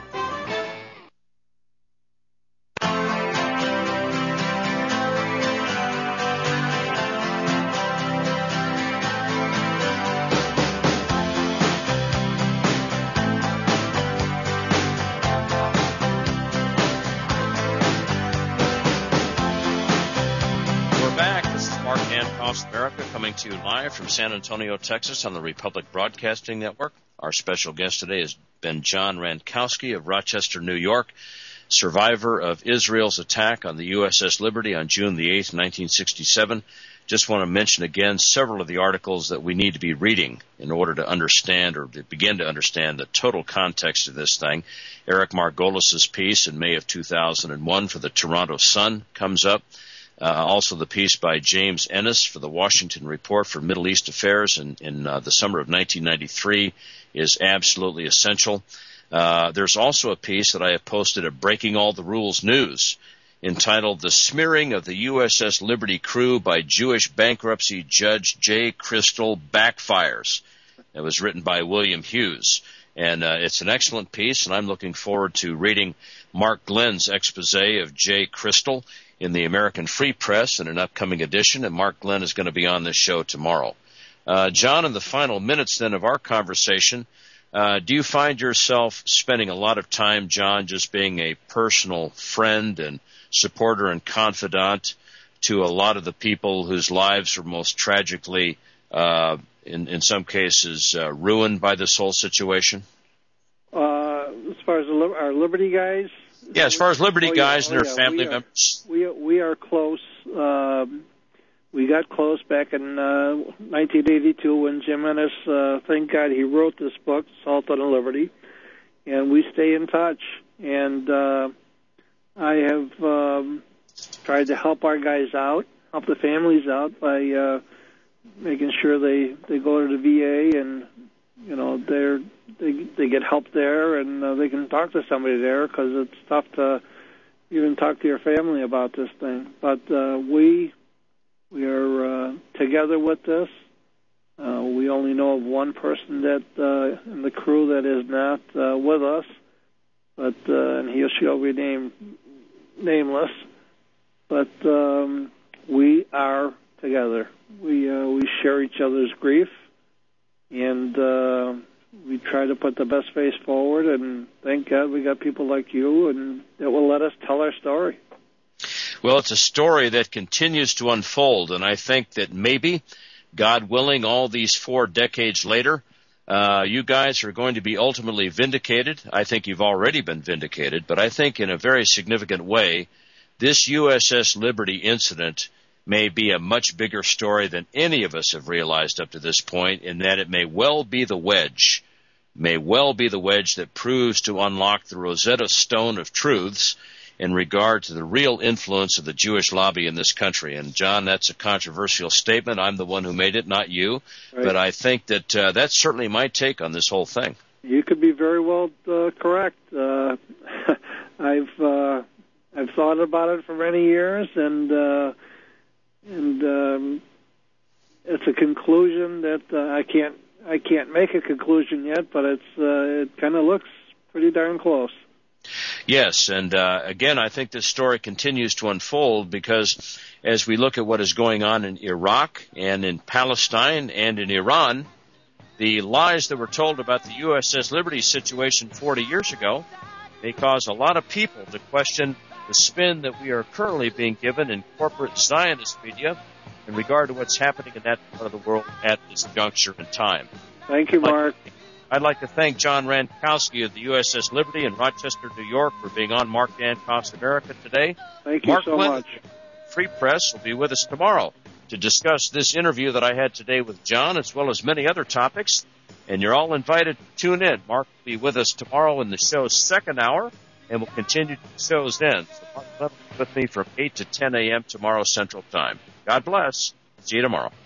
America, coming to you live from San Antonio, Texas on the Republic Broadcasting Network. Our special guest today has been John Rankowski of Rochester, New York, survivor of Israel's attack on the U S S Liberty on June the eighth, nineteen sixty-seven. just want to mention again several of the articles that we need to be reading in order to understand or to begin to understand the total context of this thing. Eric Margolis's piece in May of two thousand one for the Toronto Sun comes up. Uh, also the piece by James Ennis for the Washington Report for Middle East Affairs in, in uh, the summer of nineteen ninety-three is absolutely essential. Uh, there's also a piece that I have posted at Breaking All the Rules News entitled The Smearing of the U S S Liberty Crew by Jewish Bankruptcy Judge Jay Crystal Backfires. It was written by William Hughes. And uh, it's an excellent piece, and I'm looking forward to reading Mark Glenn's expose of Jay Crystal in the American Free Press in an upcoming edition, and Mark Glenn is going to be on this show tomorrow. Uh, John, in the final minutes then of our conversation, uh, do you find yourself spending a lot of time, John, just being a personal friend and supporter and confidant to a lot of the people whose lives are most tragically, uh, in, in some cases, uh, ruined by this whole situation? Uh, as far as the, our Liberty guys? Yeah, as far as Liberty oh, guys yeah, and oh, their yeah. family we are, members. We, we are close. Um, we got close back in uh, nineteen eighty-two when Jim Ennis, uh, thank God he wrote this book, Salt on Liberty, and we stay in touch. And uh, I have um, tried to help our guys out, help the families out by uh, making sure they, they go to the V A and, you know, they're, they they get help there and uh, they can talk to somebody there because it's tough to even talk to your family about this thing. But uh, we we are uh, together with this. Uh, we only know of one person that uh, in the crew that is not uh, with us, but uh, and he or she'll be named nameless. But um, we are together. We uh, we share each other's grief, and uh, we try to put the best face forward. And thank God we got people like you, and that will let us tell our story. Well, it's a story that continues to unfold, and I think that maybe, God willing, all these four decades later, uh, you guys are going to be ultimately vindicated. I think you've already been vindicated, but I think in a very significant way, this U S S Liberty incident may be a much bigger story than any of us have realized up to this point, in that it may well be the wedge, may well be the wedge that proves to unlock the Rosetta Stone of truths in regard to the real influence of the Jewish lobby in this country. And, John, that's a controversial statement. I'm the one who made it, not you. Right. But I think that uh, that's certainly my take on this whole thing. You could be very well uh, correct. Uh, I've uh, I've thought about it for many years, and uh, and um, it's a conclusion that uh, I can't I can't make a conclusion yet, but it's uh, it kind of looks pretty darn close. Yes, and uh, again, I think this story continues to unfold because as we look at what is going on in Iraq and in Palestine and in Iran, the lies that were told about the U S S Liberty situation forty years ago may cause a lot of people to question the spin that we are currently being given in corporate Zionist media in regard to what's happening in that part of the world at this juncture in time. Thank you, Mark. I'd like to thank John Rankowski of the U S S Liberty in Rochester, New York, for being on Mark Dankoff's America today. Thank you Mark so Glenn, much. Free Press, will be with us tomorrow to discuss this interview that I had today with John, as well as many other topics. And you're all invited to tune in. Mark will be with us tomorrow in the show's second hour, and we'll continue to the show's end. So Mark will be with me from eight to ten a.m. tomorrow Central Time. God bless. See you tomorrow.